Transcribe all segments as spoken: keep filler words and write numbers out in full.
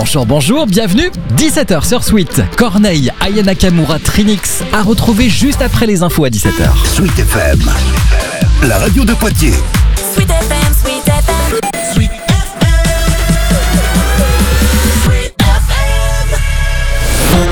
Bonjour, bonjour, bienvenue, dix-sept heures sur Sweet. Corneille, Aya Nakamura, Trinix à retrouver juste après les infos à dix-sept heures. Sweet F M, la radio de Poitiers. Sweet F M, Sweet F M, Sweet F M, Sweet F M.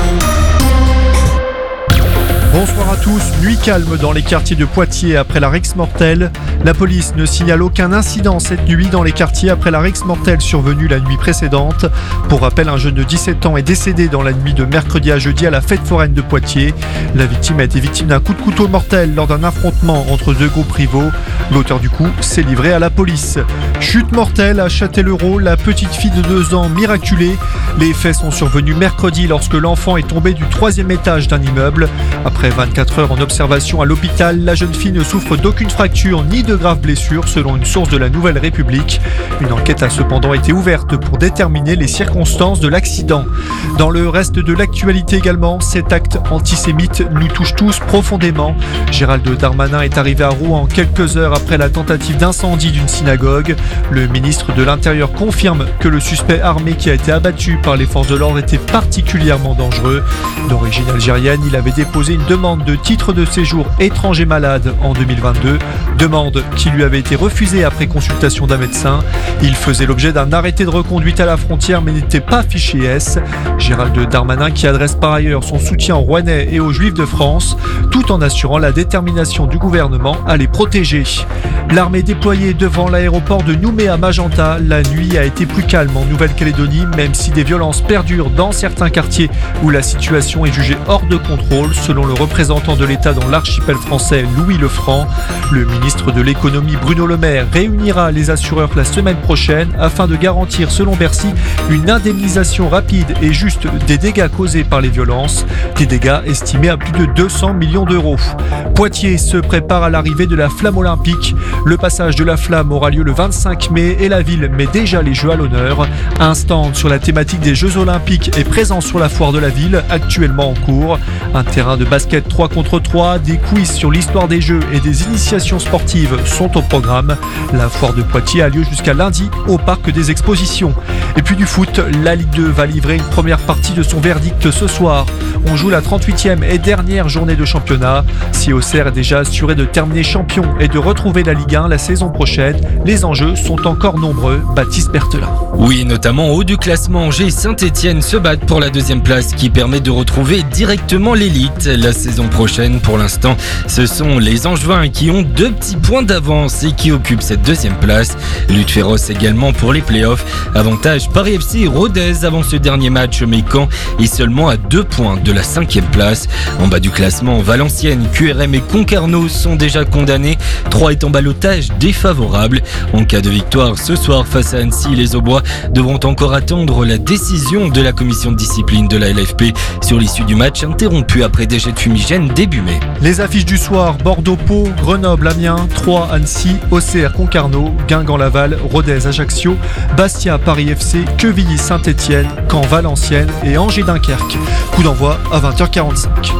Bonsoir à tous, nuit calme dans les quartiers de Poitiers après la rixe mortelle. La police ne signale aucun incident cette nuit dans les quartiers après la rixe mortelle survenue la nuit précédente. Pour rappel, un jeune de dix-sept ans est décédé dans la nuit de mercredi à jeudi à la fête foraine de Poitiers. La victime a été victime d'un coup de couteau mortel lors d'un affrontement entre deux groupes rivaux. L'auteur du coup s'est livré à la police. Chute mortelle à Châtellerault, la petite fille de deux ans miraculée. Les faits sont survenus mercredi lorsque l'enfant est tombé du troisième étage d'un immeuble. Après vingt-quatre heures en observation à l'hôpital, la jeune fille ne souffre d'aucune fracture ni de graves blessures selon une source de la Nouvelle République. Une enquête a cependant été ouverte pour déterminer les circonstances de l'accident. Dans le reste de l'actualité également, cet acte antisémite nous touche tous profondément. Gérald Darmanin est arrivé à Rouen quelques heures après la tentative d'incendie d'une synagogue. Le ministre de l'Intérieur confirme que le suspect armé qui a été abattu par les forces de l'ordre était particulièrement dangereux. D'origine algérienne, il avait déposé une demande de titre de séjour étranger malade en deux mille vingt-deux, demande qui lui avait été refusée après consultation d'un médecin. Il faisait l'objet d'un arrêté de reconduite à la frontière mais n'était pas fiché S. Gérald Darmanin qui adresse par ailleurs son soutien aux Rouennais et aux Juifs de France, tout en assurant la détermination du gouvernement à les protéger. L'armée déployée devant l'aéroport de Nouméa-Magenta, la nuit a été plus calme en Nouvelle-Calédonie, même si des violences perdurent dans certains quartiers où la situation est jugée hors de contrôle, selon le représentant de l'État dans l'archipel français Louis Lefranc. Le ministre de l'économie Bruno Le Maire réunira les assureurs la semaine prochaine afin de garantir, selon Bercy, une indemnisation rapide et juste des dégâts causés par les violences, des dégâts estimés à plus de deux cents millions d'euros. Poitiers se prépare à l'arrivée de la flamme olympique. Le passage de la flamme aura lieu le vingt-cinq mai et la ville met déjà les Jeux à l'honneur. Un stand sur la thématique des Jeux olympiques est présent sur la foire de la ville, actuellement en cours. Un terrain de basket trois contre trois, des quiz sur l'histoire des Jeux et des initiations sportives sont au programme. La foire de Poitiers a lieu jusqu'à lundi au parc des expositions. Et puis du foot, la Ligue deux va livrer une première partie de son verdict ce soir. On joue la trente-huitième et dernière journée de championnat. Si Auxerre est déjà assuré de terminer champion et de retrouver la Ligue un la saison prochaine, les enjeux sont encore nombreux. Baptiste Berthelin. Oui, notamment au haut du classement, Angers et Saint-Etienne se battent pour la deuxième place qui permet de retrouver directement l'élite la saison prochaine. Pour l'instant, ce sont les Angevins qui ont deux petits points d'avance et qui occupent cette deuxième place. Lutte féroce également pour les playoffs. Avantage Paris F C et Rodez avant ce dernier match, mais Caen est seulement à deux points de la cinquième place. En bas du classement, Valenciennes, Q R M et Concarneau sont déjà condamnés. Trois est en ballottage défavorable. En cas de victoire ce soir face à Annecy, les Aubois devront encore attendre la décision de la commission de discipline de la L F P sur l'issue du match interrompu après des jets de fumigène début mai. Les affiches du soir, Bordeaux-Pau, Grenoble-Amiens, Troyes, Annecy, Auxerre, Concarneau, Guingamp-Laval, Rodez, Ajaccio, Bastia, Paris F C, Quevilly, Saint-Etienne, Caen, Valenciennes et Angers-Dunkerque. Coup d'envoi à vingt heures quarante-cinq.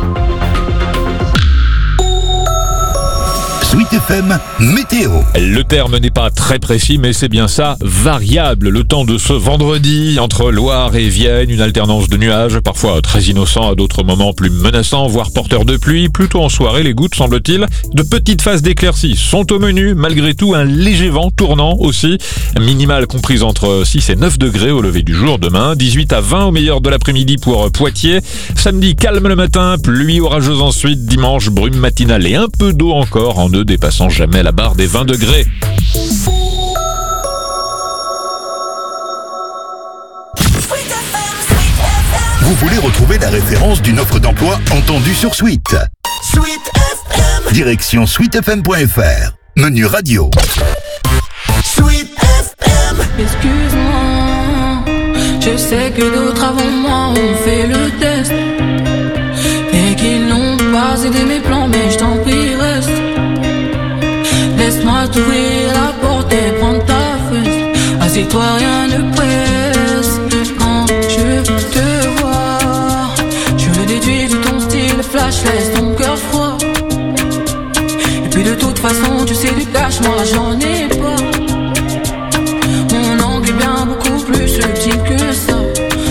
Sweet F M, météo. Le terme n'est pas très précis, mais c'est bien ça, variable. Le temps de ce vendredi, entre Loire et Vienne, une alternance de nuages, parfois très innocents, à d'autres moments plus menaçants, voire porteurs de pluie. Plutôt en soirée, les gouttes, semble-t-il. De petites phases d'éclaircies sont au menu. Malgré tout, un léger vent tournant aussi. Minimale comprise entre six et neuf degrés au lever du jour demain. dix-huit à vingt au meilleur de l'après-midi pour Poitiers. Samedi, calme le matin, pluie orageuse ensuite. Dimanche, brume matinale et un peu d'eau encore en ne dépassant jamais la barre des vingt degrés. Vous voulez retrouver la référence d'une offre d'emploi entendue sur Sweet. Sweet F M. Direction sweet f m point f r. Menu radio. Sweet F M. Excuse-moi, je sais que d'autres avant moi ont fait le test et qu'ils n'ont pas aidé mes plans, mais je t'en prie reste. Laisse-moi t'ouvrir la porte et prendre ta fesse. Assieds-toi, rien ne presse. Quand je te vois, je le déduis de ton style flash, laisse ton cœur froid. Et puis de toute façon, tu sais du cash, moi j'en ai pas. Mon angle est bien beaucoup plus subtil que ça.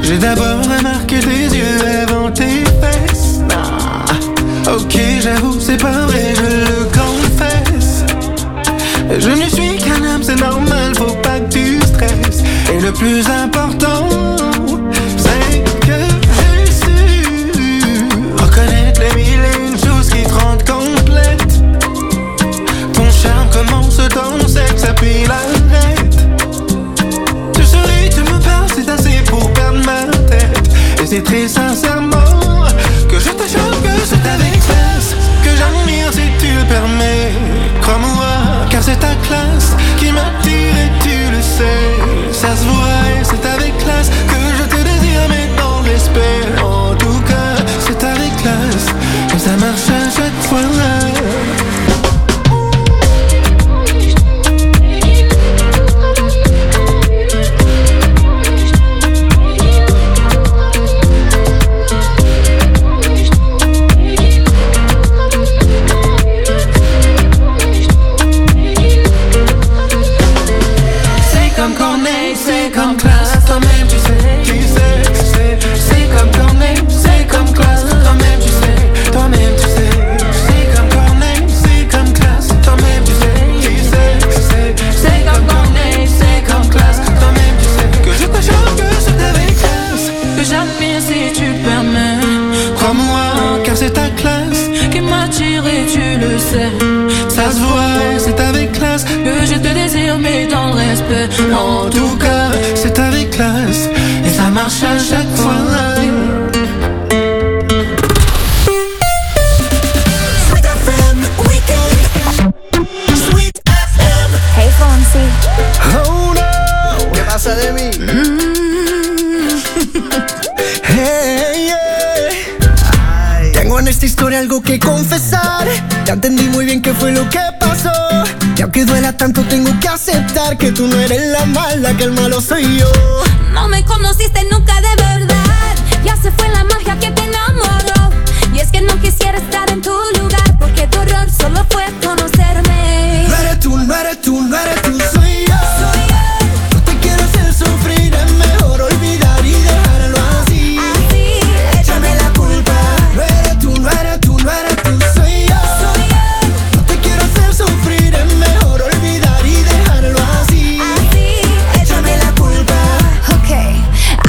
J'ai d'abord remarqué tes yeux avant tes fesses. Ah, ok, j'avoue, c'est pas vrai, je le confesse. Je ne suis qu'un homme, c'est normal, faut pas que tu stresses. Et le plus important, c'est que j'ai su reconnaître les mille et une choses qui te rendent complète. Ton charme commence ton sexe, puis l'arrête. Tu souris, tu me parles, c'est assez pour perdre ma tête. Et c'est très sincèrement que je te choque, que c'est avec classe que j'admire si tu le permets. Crois-moi, car c'est ta classe qui m'attire et tu le sais. Ça se voit et c'est avec classe que je te désire, mais dans le respect. En tout cas, c'est avec classe que ça marche à chaque fois. C'est comme classe, toi-même tu sais, tu sais, tu sais. C'est comme Corneille, c'est comme classe, toi-même tu sais, toi-même tu sais. C'est comme Corneille, c'est comme classe, toi-même tu sais, tu sais, tu sais. C'est comme Corneille, c'est comme classe, toi-même tu sais. Que je te choque, que c'est avec classe Que j'admire si tu permets. Crois-moi, car c'est ta classe qui m'attire et tu le sais. Ça se voit, c'est avec classe que je te désire, mais dans le respect. En tout cas, c'est avec classe et ça marche à chaque fois. Sweet F M Weekend. Sweet F M. Hey Fonsi. Oh no, ¿qué pasa de mí? Hey, yeah. Tengo en esta historia algo que confesar. Ya entendí muy bien qué fue lo que pasó. Y aunque duela tanto tengo que aceptar que tú no eres la mala, que el malo soy yo. No me conociste nunca de verdad. Ya se fue la magia que te enamoró. Y es que no quisiera estar en tu lugar, porque tu error solo fue conocerme. No eres tú, no eres tú, no eres tú, soy yo. Soy yo. No te quiero hacer sufrir, es mejor olvidar y dejarlo así. Así, Échame la culpa. No eres tú, no eres tú, no eres tú, soy yo. soy yo. No te quiero hacer sufrir, es mejor olvidar y dejarlo así. Así, Échame la culpa. okay.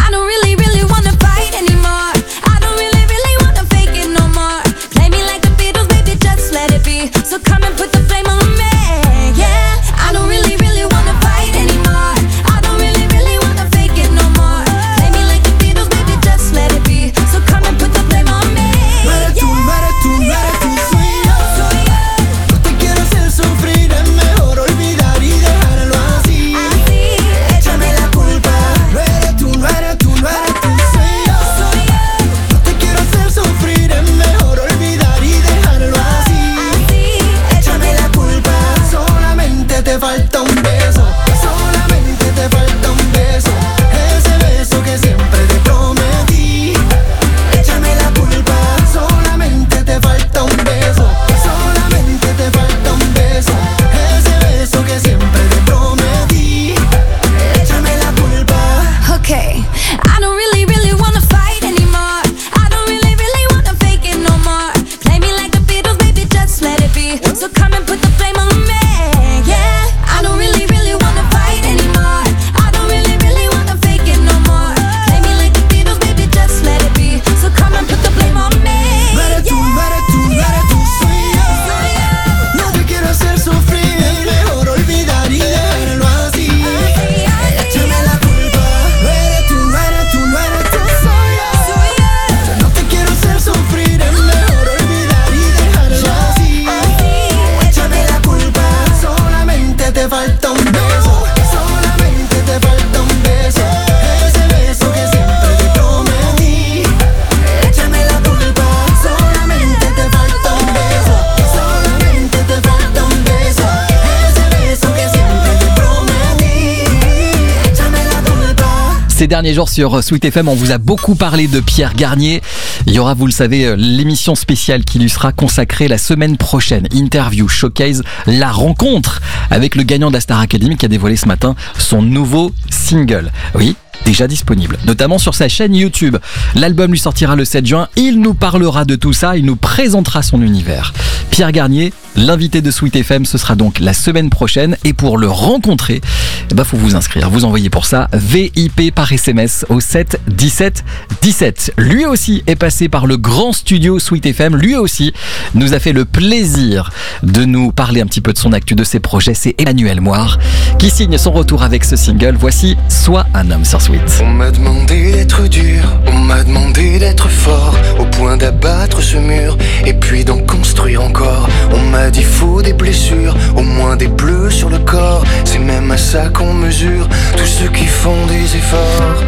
Ces derniers jours sur Sweet F M, on vous a beaucoup parlé de Pierre Garnier. Il y aura, vous le savez, l'émission spéciale qui lui sera consacrée la semaine prochaine. Interview, showcase, la rencontre avec le gagnant de la Star Academy qui a dévoilé ce matin son nouveau single. Oui, déjà disponible, notamment sur sa chaîne YouTube. L'album lui sortira le sept juin. Il nous parlera de tout ça, il nous présentera son univers. Pierre Garnier, l'invité de Sweet F M, ce sera donc la semaine prochaine. Et pour le rencontrer, il bah, faut vous inscrire. Vous envoyez pour ça V I P par S M S au sept dix-sept dix-sept. Lui aussi est passé par le grand studio Sweet F M. Lui aussi nous a fait le plaisir de nous parler un petit peu de son actu, de ses projets. C'est Emmanuel Moire qui signe son retour avec ce single. Voici Sois un homme sur Sweet. On m'a demandé d'être dur, on m'a demandé d'être fort, au point d'abattre ce mur, et puis d'en construire encore. On m'a dit faut des blessures, au moins des bleus sur le corps. C'est même à ça qu'on mesure tous ceux qui font des efforts.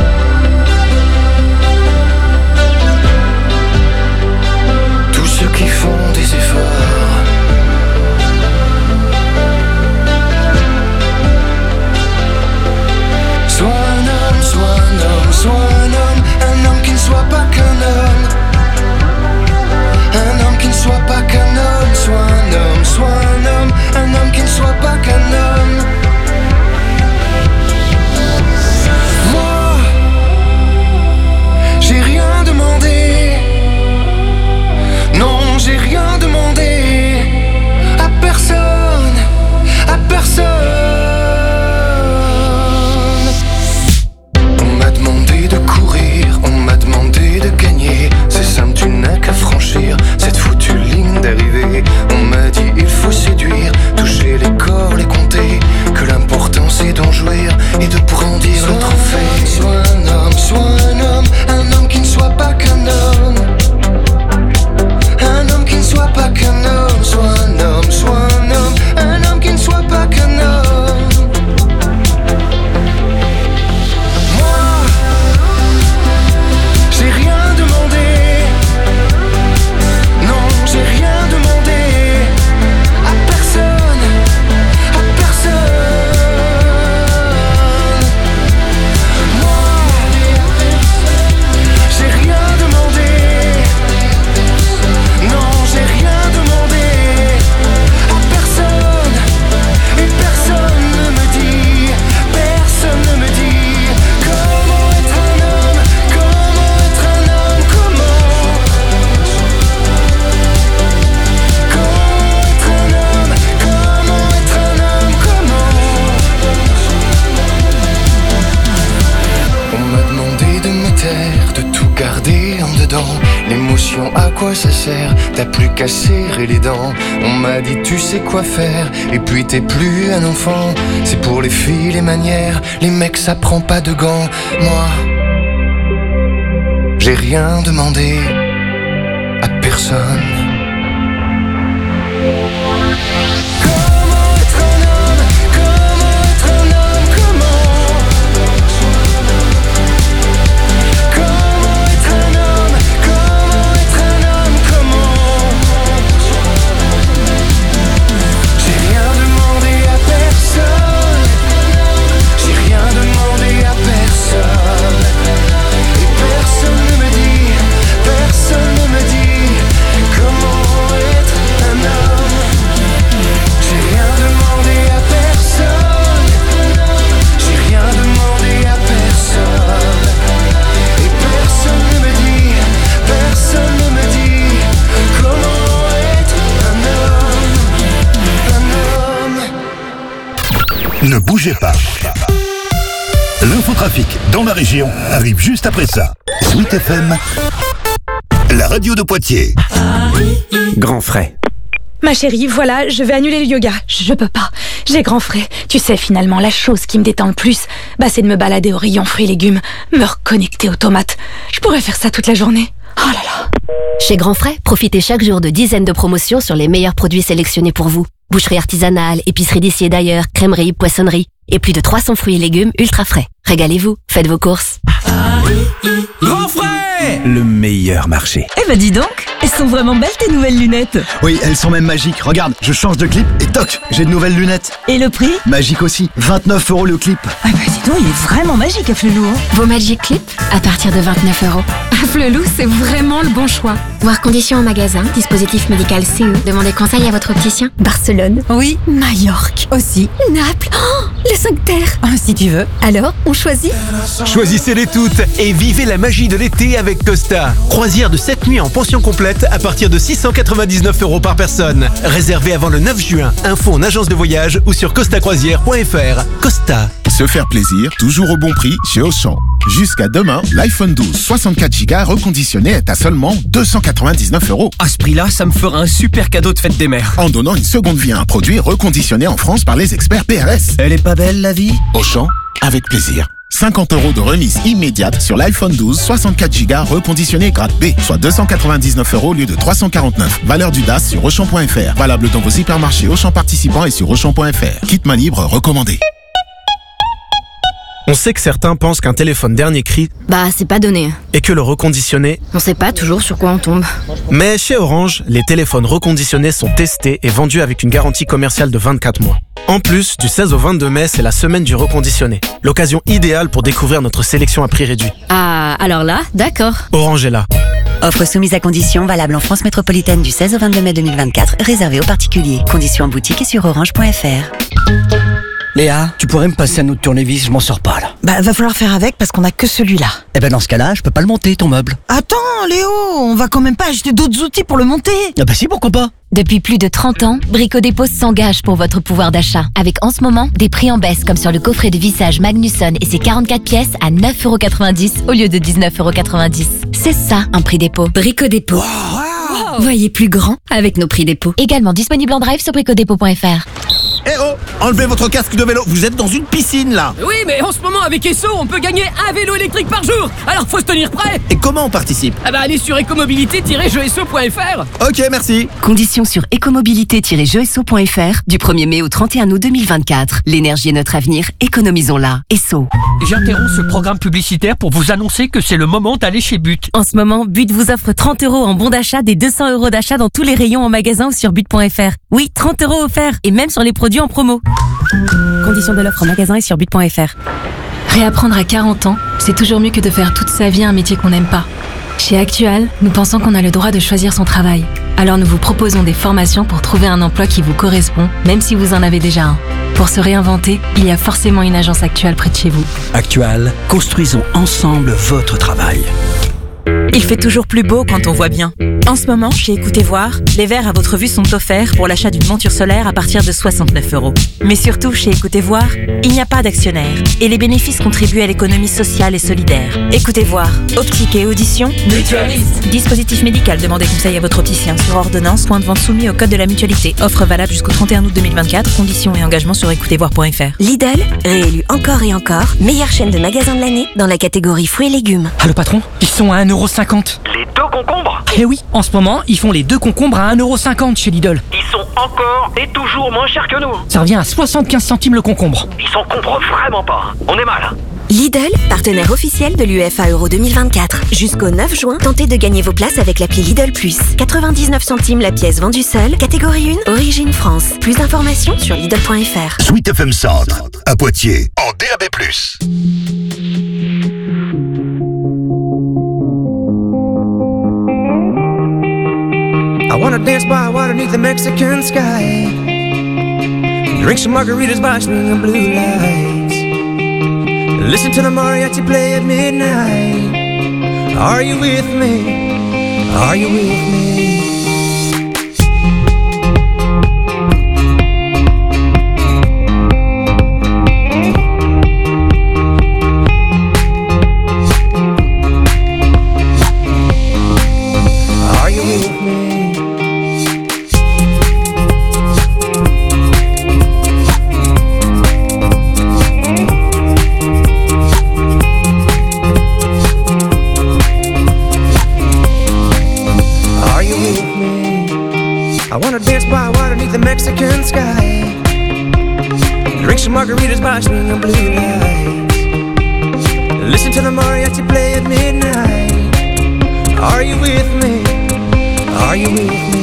Tous ceux qui font des efforts. Sois un homme, sois un homme, sois un homme, un homme qui ne soit pas qu'un homme. Un homme qui ne soit pas qu'un homme, sois un homme, sois un homme, un homme qui ne soit pas qu'un homme. Moi, j'ai rien demandé. Non, j'ai rien demandé à personne, à personne. On m'a demandé de courir, on m'a demandé de gagner. C'est simple, tu n'as qu'à franchir cette foutue ligne d'arrivée. On m'a dit il faut séduire, toucher les corps, les compter, que l'important c'est d'en jouir et de brandir le trophée. Sois un homme, sois un homme, un homme qui ne soit pas qu'un homme. Un homme qui ne soit pas qu'un homme, sois un homme, sois un homme, un homme qui ne soit pas qu'un homme. Moi, j'ai rien demandé. Non, j'ai rien demandé à personne, à personne. Moi, j'ai rien demandé. Non, j'ai rien demandé à personne. Et personne ne me dit, personne ne me dit comment être un homme, comment être un homme, comment. Comment être un homme, comment être un homme, comment. On m'a demandé de me taire, de tout garder en dedans. L'émotion, à quoi ça sert? T'as plus qu'à serrer les dents. On m'a dit tu sais quoi faire, et puis t'es plus un enfant. C'est pour les filles les manières, les mecs ça prend pas de gants. Moi, j'ai rien demandé à personne. Comment être un homme, comment être un homme, comment. Comment être un homme, comment être un homme, comment. J'ai rien demandé à personne. J'ai rien demandé à personne. Et personne ne me dit, personne ne me dit comment être un homme. J'ai rien demandé à personne. J'ai rien demandé à personne. Et personne ne me dit, personne ne me dit comment être un homme. Un homme. Ne bougez pas. L'infotrafic dans la région arrive juste après ça. Sweet F M, la radio de Poitiers. Grand frais. Ma chérie, voilà, je vais annuler le yoga. Je peux pas. J'ai grand frais. Tu sais, finalement, la chose qui me détend le plus, bah, c'est de me balader au rayon fruits et légumes, me reconnecter aux tomates. Je pourrais faire ça toute la journée. Oh là là. Chez Grand Frais, profitez chaque jour de dizaines de promotions sur les meilleurs produits sélectionnés pour vous. Boucherie artisanale, épicerie d'ici et d'ailleurs, crèmerie, poissonnerie et plus de trois cents fruits et légumes ultra frais. Régalez-vous, faites vos courses. Grand Frais, le meilleur marché. Eh ben dis donc, Elles sont vraiment belles tes nouvelles lunettes. Oui, elles sont même magiques. Regarde, je change de clip et toc, j'ai de nouvelles lunettes. Et le prix? Magique aussi, vingt-neuf euros le clip. Ah bah dis donc, il est vraiment magique Afflelou. Hein. Vos Magic Clip à partir de vingt-neuf euros. Afflelou, c'est vraiment le bon choix. Voir conditions en magasin, dispositif médical C E. Demandez conseil à votre opticien. Barcelone. Oui. Majorque. Aussi. Naples. Oh, les cinq terres. Ah, si tu veux. Alors, on choisit? Choisissez-les toutes et vivez la magie de l'été avec Costa. Croisière de sept nuits en pension complète à partir de six cent quatre-vingt-dix-neuf euros par personne. Réservé avant le neuf juin. Info en agence de voyage ou sur costa croisière point f r. Costa. Se faire plaisir, toujours au bon prix chez Auchan. Jusqu'à demain, l'iPhone douze soixante-quatre giga reconditionné est à seulement deux cent quatre-vingt-dix-neuf euros. À ce prix-là, ça me fera un super cadeau de fête des mères. En donnant une seconde vie à un produit reconditionné en France par les experts P R S. Elle est pas belle la vie? Auchan, avec plaisir. cinquante euros de remise immédiate sur l'iPhone douze soixante-quatre giga reconditionné grade B, soit deux cent quatre-vingt-dix-neuf euros au lieu de trois cent quarante-neuf. Valeur du D A S sur Auchan point f r. Valable dans vos hypermarchés Auchan participants et sur Auchan point f r. Kit main libre recommandé. On sait que certains pensent qu'un téléphone dernier cri, bah c'est pas donné. Et que le reconditionné, on sait pas toujours sur quoi on tombe. Mais chez Orange, les téléphones reconditionnés sont testés et vendus avec une garantie commerciale de vingt-quatre mois. En plus, du seize au vingt-deux mai, c'est la semaine du reconditionné. L'occasion idéale pour découvrir notre sélection à prix réduit. Ah, alors là, d'accord. Orange est là. Offre soumise à conditions, valable en France métropolitaine du seize au vingt-deux mai deux mille vingt-quatre, réservée aux particuliers. Conditions en boutique et sur orange point f r. Léa, tu pourrais me passer un autre tournevis, je m'en sors pas là. Bah va falloir faire avec parce qu'on a que celui-là. Eh ben dans ce cas-là, je peux pas le monter ton meuble. Attends Léo, on va quand même pas acheter d'autres outils pour le monter. Ah bah si, pourquoi pas. Depuis plus de trente ans, Brico Dépôt s'engage pour votre pouvoir d'achat. Avec en ce moment, des prix en baisse comme sur le coffret de vissage Magnusson et ses quarante-quatre pièces à neuf euros quatre-vingt-dix au lieu de dix-neuf euros quatre-vingt-dix. C'est ça un prix dépôt. Brico Dépôt. Wow, wow. Voyez plus grand avec nos prix dépôt. Également disponible en drive sur bricodépôt point f r. Eh oh, enlevez votre casque de vélo, vous êtes dans une piscine là. Oui, mais en ce moment avec Esso, on peut gagner un vélo électrique par jour. Alors faut se tenir prêt. Et comment on participe? Ah bah allez sur écomobilité tiret jeux esso point f r. Ok, merci. Conditions sur écomobilité tiret jeux esso point f r du premier mai au trente et un août deux mille vingt-quatre. L'énergie est notre avenir, économisons-la. Esso. J'interromps ce programme publicitaire pour vous annoncer que c'est le moment d'aller chez But. En ce moment, But vous offre trente euros en bon d'achat des deux cents euros d'achat dans tous les rayons en magasin ou sur but point f r. Oui, trente euros offerts et même sur les produits en promo. Conditions de l'offre en magasin et sur but point f r. Réapprendre à quarante ans, c'est toujours mieux que de faire toute sa vie un métier qu'on n'aime pas. Chez Actual, nous pensons qu'on a le droit de choisir son travail. Alors nous vous proposons des formations pour trouver un emploi qui vous correspond, même si vous en avez déjà un. Pour se réinventer, il y a forcément une agence Actual près de chez vous. Actual, construisons ensemble votre travail. Il fait toujours plus beau quand on voit bien. En ce moment, chez Écoutez Voir, les verres à votre vue sont offerts pour l'achat d'une monture solaire à partir de soixante-neuf euros. Mais surtout, chez Écoutez Voir, il n'y a pas d'actionnaire et les bénéfices contribuent à l'économie sociale et solidaire. Écoutez Voir, optique et audition, mutualiste. Dispositif médical, demandez conseil à votre opticien sur ordonnance, point de vente soumis au code de la mutualité. Offre valable jusqu'au trente et un août deux mille vingt-quatre, conditions et engagements sur écoutez voir point f r. Lidl, réélu encore et encore, meilleure chaîne de magasins de l'année dans la catégorie fruits et légumes. Ah le patron, ils sont à un euro cinquante. Les deux concombres? Eh oui, en ce moment, ils font les deux concombres à un euro cinquante chez Lidl. Ils sont encore et toujours moins chers que nous. Ça revient à soixante-quinze centimes le concombre. Ils s'encombrent vraiment pas. On est mal. Lidl, partenaire officiel de l'U F A Euro deux mille vingt-quatre. Jusqu'au neuf juin, tentez de gagner vos places avec l'appli Lidl Plus. quatre-vingt-dix-neuf centimes la pièce vendue seule. Catégorie un, origine France. Plus d'informations sur lidl point f r. Sweet F M Centre, à Poitiers, en D A B plus. I wanna dance by water beneath the Mexican sky. Drink some margaritas by swinging blue lights. Listen to the mariachi play at midnight. Are you with me? Are you with me? Mexican sky. Drink some margaritas by swinging blue lights. Listen to the mariachi play at midnight. Are you with me? Are you with me?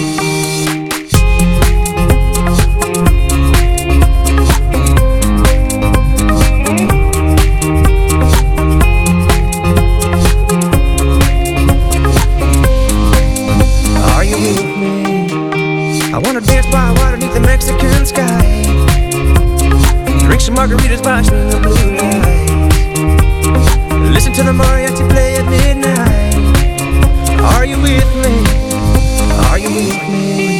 Are you with me? I wanna dance by water beneath the Mexican sky. Drink some margaritas by swinging blue lights. Listen to the mariachi play at midnight. Are you with me? Are you with me?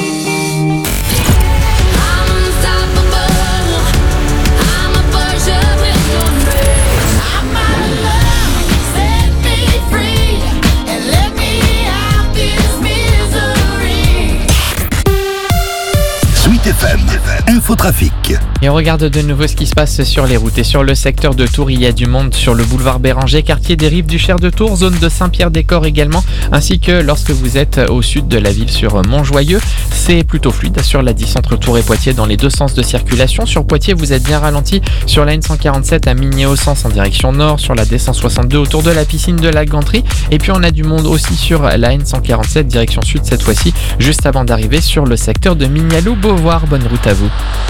F M, Infotrafic. Et on regarde de nouveau ce qui se passe sur les routes. Et sur le secteur de Tours, il y a du monde sur le boulevard Béranger, quartier des Rives du Cher de Tours, zone de Saint-Pierre-des-Corps également, ainsi que lorsque vous êtes au sud de la ville sur Montjoyeux. C'est plutôt fluide sur la dix entre Tours et Poitiers dans les deux sens de circulation. Sur Poitiers, vous êtes bien ralenti sur la N cent quarante-sept à Migné-au-Sens en direction nord, sur la D cent soixante-deux autour de la piscine de la Ganterie. Et puis on a du monde aussi sur la N cent quarante-sept direction sud cette fois-ci, juste avant d'arriver sur le secteur de Mignaloux-Beauvoir. Bonne route à vous.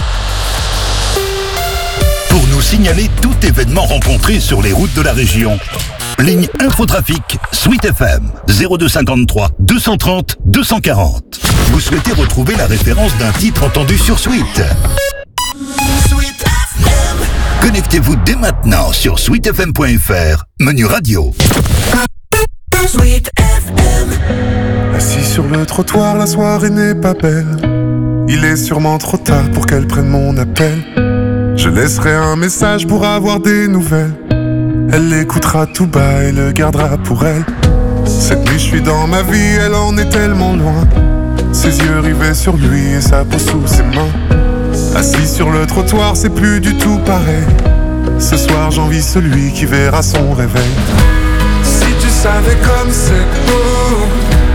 Pour nous signaler tout événement rencontré sur les routes de la région, ligne Infotrafic, Sweet F M, zéro deux cinquante-trois deux cent trente deux cent quarante. Vous souhaitez retrouver la référence d'un titre entendu sur Sweet? Sweet F M. Connectez-vous dès maintenant sur sweet f m point f r, menu radio. Sweet F M. Assis sur le trottoir, la soirée n'est pas belle. Il est sûrement trop tard pour qu'elle prenne mon appel. Je laisserai un message pour avoir des nouvelles. Elle l'écoutera tout bas et le gardera pour elle. Cette nuit je suis dans ma vie, elle en est tellement loin. Ses yeux rivés sur lui et sa peau sous ses mains. Assis sur le trottoir, c'est plus du tout pareil. Ce soir j'envie celui qui verra son réveil. Si tu savais comme c'est beau,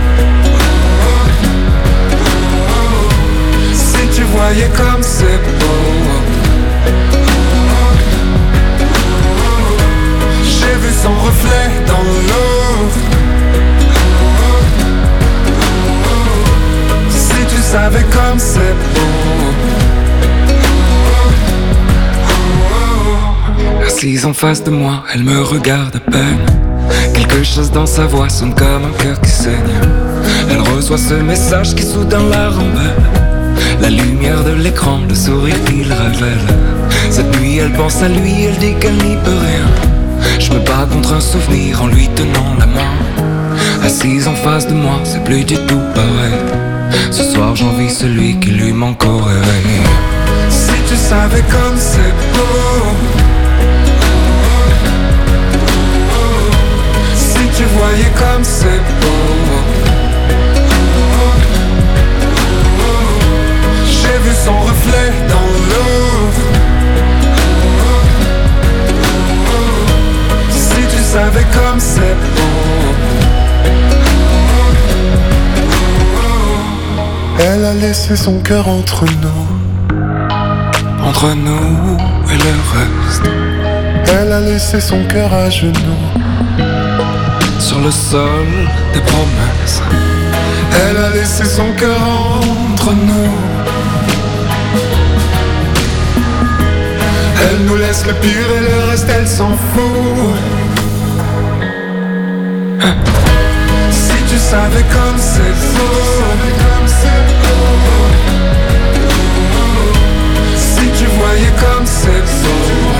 si tu voyais comme c'est beau. J'ai vu son reflet dans l'eau. Si tu savais comme c'est beau. Assise en face de moi, elle me regarde à peine. Quelque chose dans sa voix sonne comme un cœur qui saigne. Elle reçoit ce message qui soudain la rend belle. La lumière de l'écran, le sourire qu'il révèle. Cette nuit elle pense à lui, elle dit qu'elle n'y peut rien. Je me bats contre un souvenir en lui tenant la main. Assise en face de moi, c'est plus du tout pareil. Ce soir j'envie celui qui lui manque au réveil. Si tu savais comme c'est beau. Si tu voyais comme c'est beau. J'ai vu son reflet dans l'eau. Si tu savais comme c'est beau. Elle a laissé son cœur entre nous. Entre nous et le reste. Elle a laissé son cœur à genoux. Sur le sol des promesses. Elle a laissé son cœur entre nous. Elle nous laisse le pire et le reste elle s'en fout. Si tu savais comme c'est beau. Si tu voyais comme c'est beau.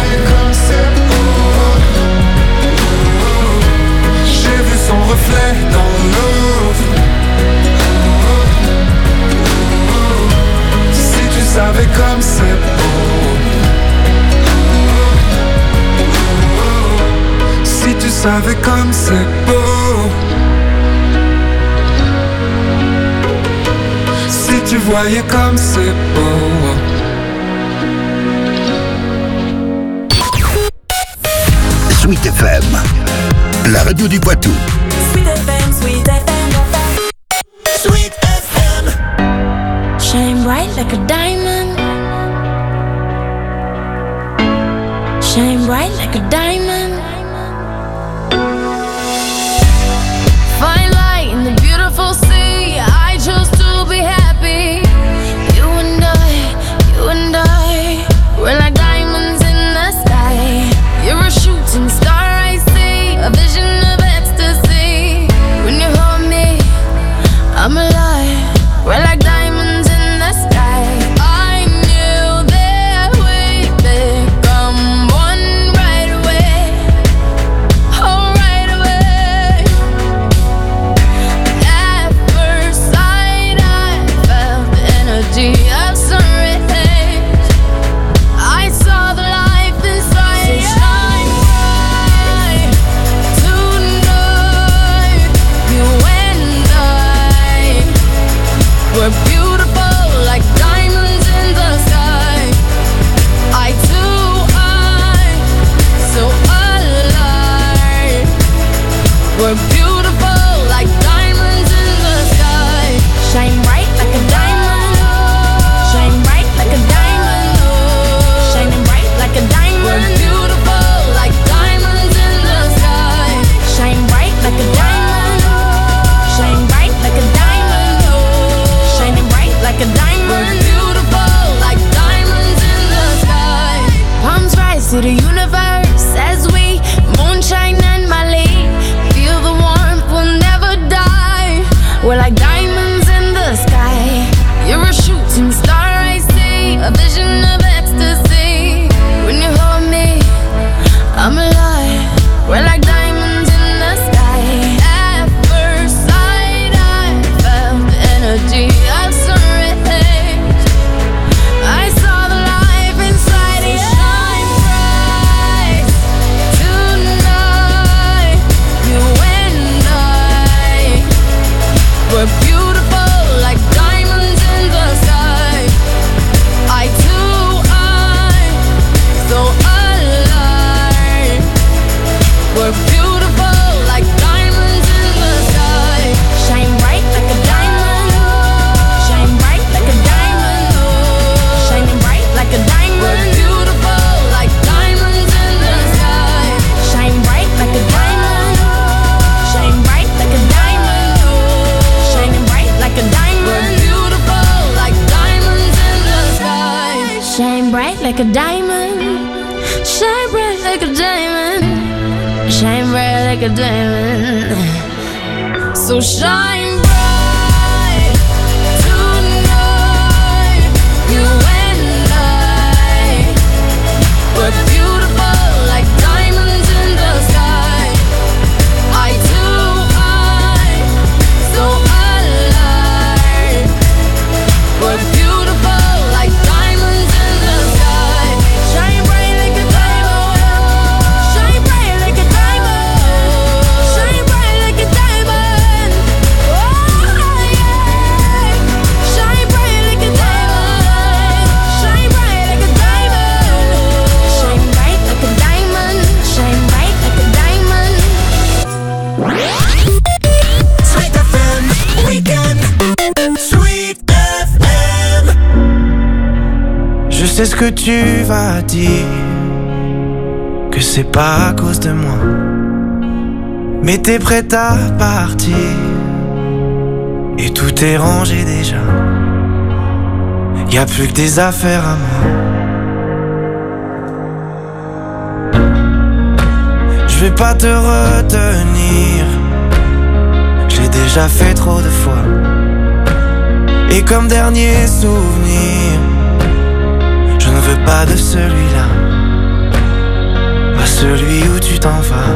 J'ai vu son reflet dans l'eau. Si tu savais comme c'est beau. Si tu savais comme c'est beau. Si tu voyais comme c'est beau. Sweet F M, la radio du Poitou. Sweet F M, Sweet F M, Sweet F M. Shine bright like a diamond. Shine bright like a diamond. Fine light in the beautiful sea. like a diamond. Shine bright like a diamond. Shine bright like a diamond. So shine bright tonight. You and I were beautiful like diamonds in the sky. Eye to eye, so alive. We're beautiful like diamonds in the sky. Shine bright like a diamond. Shine bright like a diamond. Shine bright like a diamond. Oh yeah. Shine bright like a diamond. Shine bright like a diamond. Shine bright like a diamond. Shine bright like a diamond. Sweet F M Weekend. Sweet F M. Je sais ce que tu vas dire, que c'est pas à cause de moi, mais t'es prête à partir, et tout est rangé déjà. Y'a plus que des affaires à moi. Je vais pas te retenir, j'ai déjà fait trop de fois. Et comme dernier souvenir, je ne veux pas de celui-là, pas celui où tu t'en vas.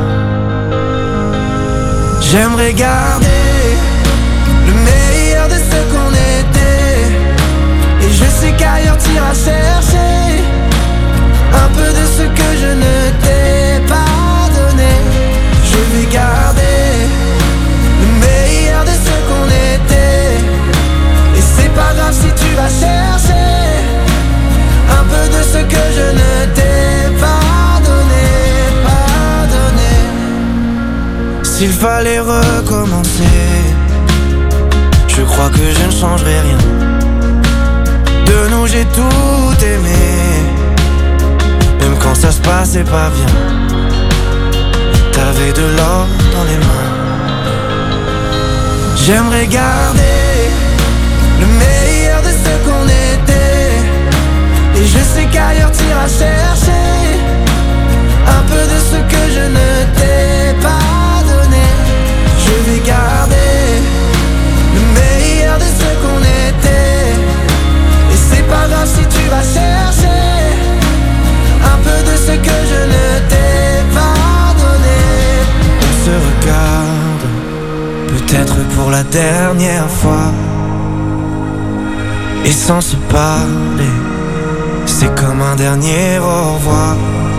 J'aimerais garder le meilleur de ce qu'on était, et je sais qu'ailleurs t'iras chercher un peu de ce que je ne t'ai pas donné. Je vais garder le meilleur de ce qu'on était, et c'est pas grave si tu vas chercher un peu de ce que je ne t'ai pas donné, pas donné. S'il fallait recommencer, je crois que je ne changerai rien. De nous j'ai tout aimé, même quand ça se passait pas bien. T'avais de l'or dans les mains. J'aimerais garder le meilleur de ce qu'on était, et je sais qu'ailleurs t'iras chercher un peu de ce que je ne t'ai pas donné. Je vais garder le meilleur de ce qu'on était, et c'est pas grave si tu vas chercher un peu de ce que je ne t'ai pas donné. On se regarde, peut-être pour la dernière fois, et sans se parler, c'est comme un dernier au revoir.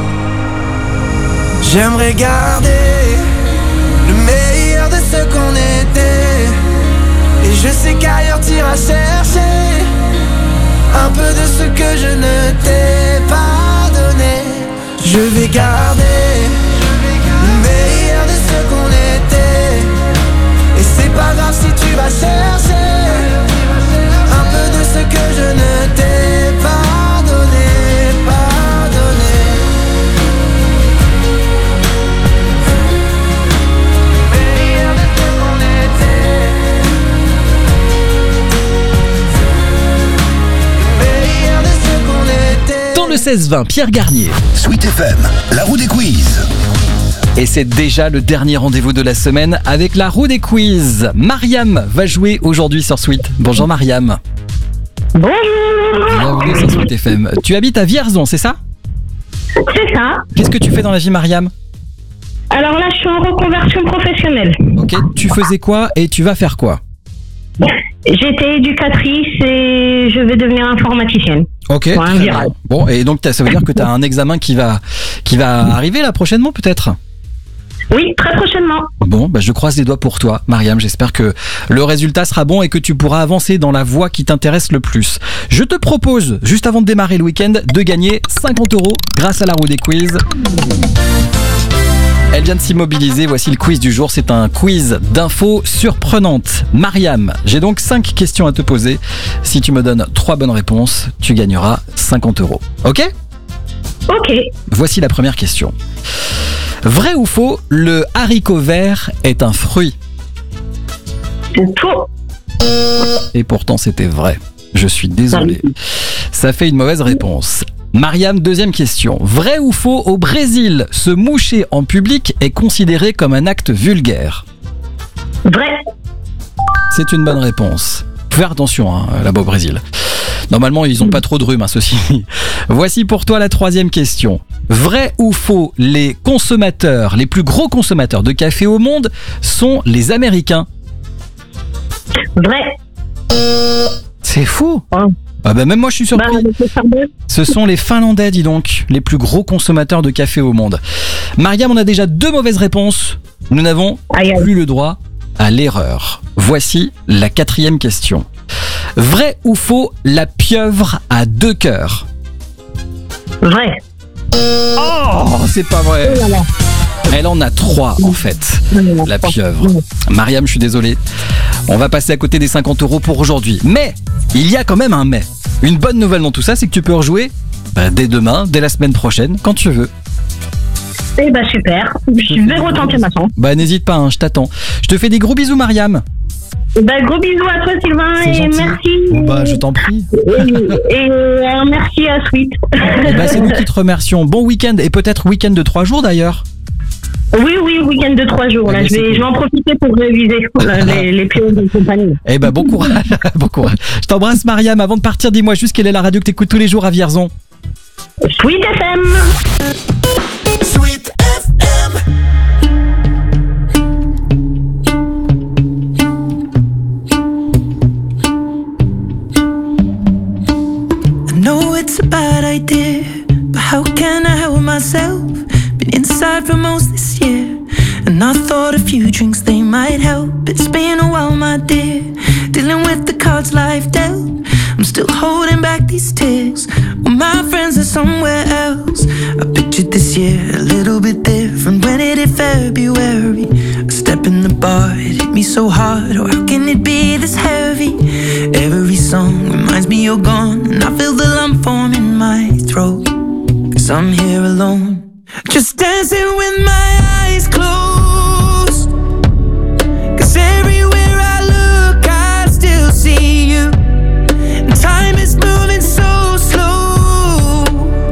J'aimerais garder le meilleur de ce qu'on était, et je sais qu'ailleurs t'iras chercher un peu de ce que je ne t'ai pas donné. Je vais garder le meilleur de ce qu'on était, et c'est pas grave si tu vas chercher un peu de ce que je ne t'ai pas donné, pas donné. Le meilleur de ce qu'on était, le meilleur de ce qu'on était. Dans le seize vingt, Pierre Garnier. Sweet F M, la roue des quiz. Et c'est déjà le dernier rendez-vous de la semaine avec la roue des quiz. Mariam va jouer aujourd'hui sur Sweet. Bonjour Mariam. Bonjour. Bienvenue sur Sweet F M. Tu habites à Vierzon, c'est ça? C'est ça. Qu'est-ce que tu fais dans la vie, Mariam? Alors là, je suis en reconversion professionnelle. Ok, tu faisais quoi et tu vas faire quoi? J'étais éducatrice et je vais devenir informaticienne. Ok, très bien. Bon, et donc ça veut dire que tu as un examen qui va, qui va arriver là prochainement peut-être? Oui, très prochainement. Bon, bah je croise les doigts pour toi, Mariam. J'espère que le résultat sera bon et que tu pourras avancer dans la voie qui t'intéresse le plus. Je te propose, juste avant de démarrer le week-end, de gagner cinquante euros grâce à la roue des quiz. Elle vient de s'immobiliser, voici le quiz du jour. C'est un quiz d'infos surprenantes. Mariam, j'ai donc cinq questions à te poser. Si tu me donnes trois bonnes réponses, tu gagneras cinquante euros. Ok ? Ok. Voici la première question. Vrai ou faux, le haricot vert est un fruit? Faux. Et pourtant c'était vrai. Je suis désolé. Ça fait une mauvaise réponse. Mariam, deuxième question. Vrai ou faux, au Brésil, se moucher en public est considéré comme un acte vulgaire? Vrai. C'est une bonne réponse. Fais attention hein, là-bas au Brésil. Normalement, ils n'ont pas trop de rhume, hein, ceci. Voici pour toi la troisième question. Vrai ou faux, les consommateurs, les plus gros consommateurs de café au monde sont les Américains? Vrai. C'est faux. Ah bah même moi je suis surpris. Bah, ce sont les Finlandais, dis donc, les plus gros consommateurs de café au monde. Mariam, on a déjà deux mauvaises réponses. Nous n'avons plus le droit à l'erreur. Voici la quatrième question. Vrai ou faux, la pieuvre a deux cœurs? Vrai. Oh, c'est pas vrai. Oh là là. Elle en a trois en fait, la pieuvre. Mariam, je suis désolé. On va passer à côté des cinquante euros pour aujourd'hui. Mais, il y a quand même un mais. Une bonne nouvelle dans tout ça, c'est que tu peux rejouer bah, dès demain, dès la semaine prochaine, quand tu veux. Eh bah super, je vais retenter ma chance. Bah n'hésite pas, hein, je t'attends. Je te fais des gros bisous Mariam. Bah gros bisous à toi Sylvain c'est et gentil. merci. Oh, bah je t'en prie. Et, et euh, merci à Sweet. Et bah c'est nous qui te remercions. Bon week-end et peut-être week-end de trois jours d'ailleurs. Oui, oui, week-end de trois jours. Là, Eh ben, je, vais, cool. je vais en profiter pour réviser euh, les, les pions de compagnie. Eh bah bon courage, bon courage. Je t'embrasse Mariam. Avant de partir, dis-moi juste quelle est la radio que t'écoutes tous les jours à Vierzon. Sweet F M. Sweet F M. I know it's a bad idea, but how can I help myself? Been inside for most this year, and I thought a few drinks they might help. It's been a while, my dear, dealing with the cards life dealt. I'm still holding back these tears, well, my friends are somewhere else. I pictured this year a little bit different when it hit February. A step in the bar, it hit me so hard, oh how can it be this heavy? Every song reminds me you're gone, and I feel the lump form in my throat, 'cause I'm here alone, just dancing with my eyes closed. 'Cause everywhere I look I still see you, and time is moving so slow,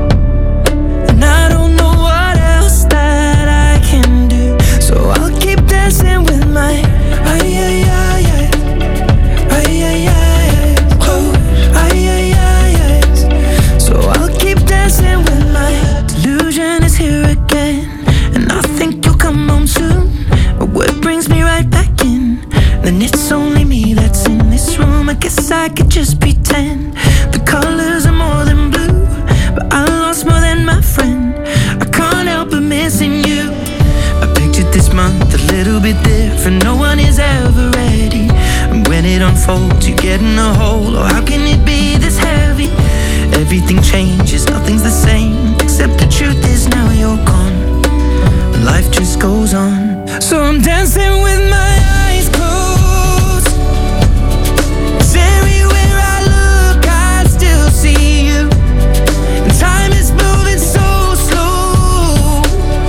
and I don't know what else that I can do, so I'll keep dancing with my ay ay ay ay ay ay ay close ay ay ay ay, so I'll keep dancing with my delusion is here again, and I think you'll come home soon, but what brings me right back in, then it's only me that's in this room. I guess I could just pretend the colors are more than blue, but I lost more than my friend. I can't help but missing you. I pictured this month a little bit different, no one is ever ready, and when it unfolds you get in a hole, oh how can it be this heavy? Everything changes, nothing's the same, except the truth is now you're gone, life just goes on, so I'm dancing with my eyes closed, 'cause everywhere I look I still see you, and time is moving so slow,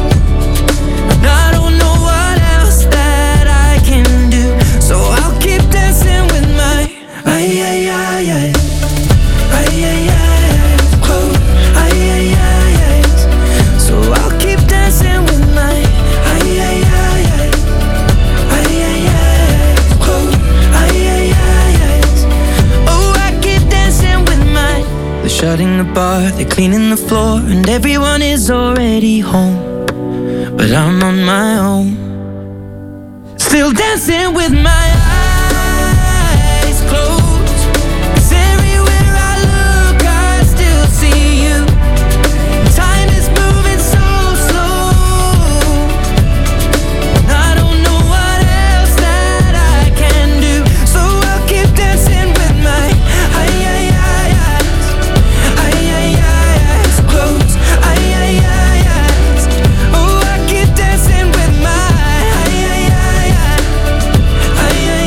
and I don't know what else that I can do, so I'll keep dancing with my ay ay ay ay ay ay ay close ay ay ay ay, so I'll keep dancing with my ay ay ay ay ay ay ay close ay ay ay ay, oh I keep dancing with my. They're shutting the bar, they're cleaning the floor, and everyone is already home, but I'm on my own, still dancing with my eyes closed, 'cause everywhere I look I still see you, time is moving so slow, and I don't know what else that I can do, so I'll keep dancing with my ay ay ay eyes ay ay ay eyes closed ay ay ay eyes, oh I keep dancing with my ay ay ay ay ay ay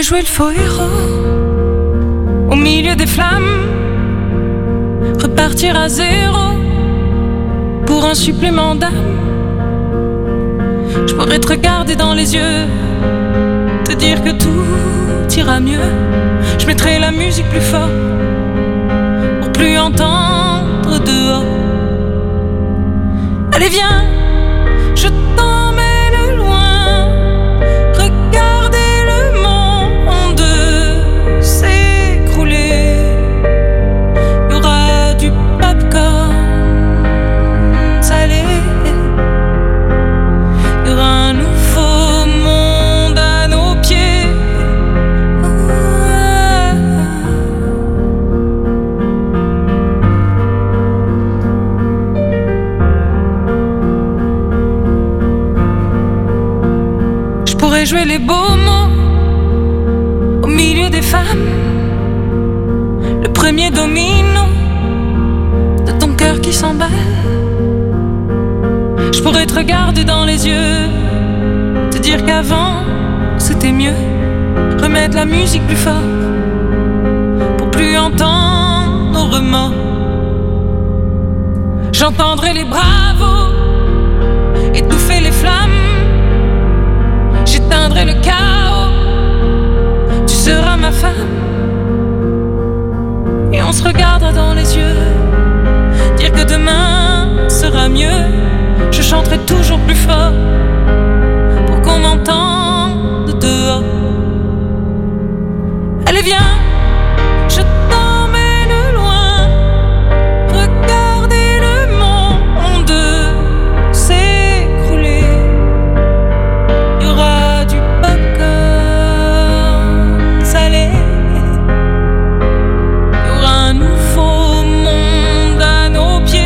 jouer le faux héros au milieu des flammes, repartir à zéro pour un supplément d'âme. Je pourrais te regarder dans les yeux, te dire que tout ira mieux. Je mettrai la musique plus fort pour plus entendre dehors. Allez viens, je t'emmène loin, regardez le monde s'écrouler. Il y aura du popcorn salé, il y aura un nouveau monde à nos pieds. Je pourrais jouer les beaux mots au milieu des femmes, le premier domino de ton cœur qui s'emballe. Je pourrais te regarder dans les yeux, te dire qu'avant c'était mieux, remettre la musique plus fort pour plus entendre nos remords. J'entendrai les bravos étouffer les flammes, j'éteindrai le chaos, tu seras ma femme. Et on se regardera dans les yeux, dire que demain sera mieux. Je chanterai toujours plus fort pour qu'on m'entende dehors. Allez viens, je t'emmène loin, regardez le monde s'écrouler. Il y aura du popcorn salé, il y aura un nouveau monde à nos pieds.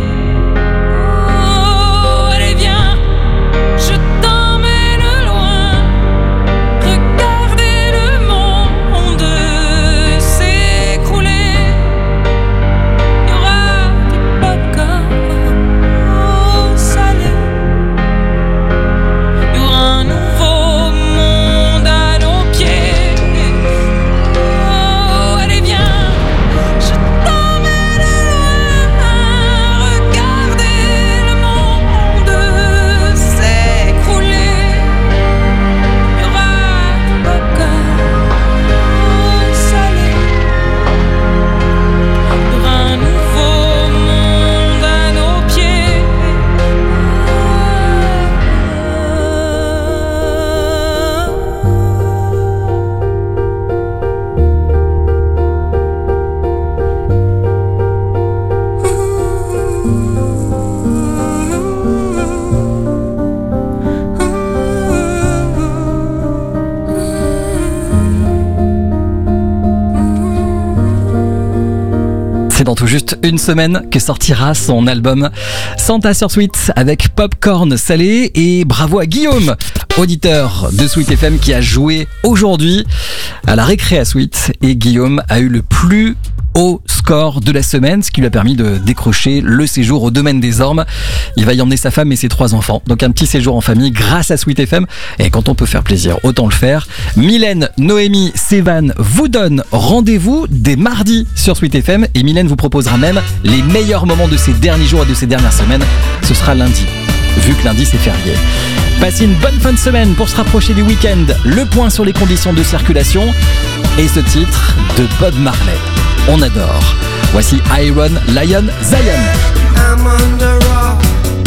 C'est dans tout juste une semaine que sortira son album Santa sur Sweet avec Popcorn Salé. Et bravo à Guillaume, auditeur de Sweet F M, qui a joué aujourd'hui à la récré à Sweet. Et Guillaume a eu le plus haut score de la semaine, ce qui lui a permis de décrocher le séjour au domaine des Ormes. Il va y emmener sa femme et ses trois enfants. Donc un petit séjour en famille grâce à Sweet F M. Et quand on peut faire plaisir, autant le faire. Mylène, Noémie, Sévan vous donnent rendez-vous dès mardi sur Sweet F M. Et Mylène vous proposera même les meilleurs moments de ces derniers jours et de ces dernières semaines. Ce sera lundi, vu que lundi c'est férié. Passez une bonne fin de semaine pour se rapprocher du week-end. Le point sur les conditions de circulation et ce titre de Bob Marley. On adore. Voici Iron Lion Zion. I'm on the rock,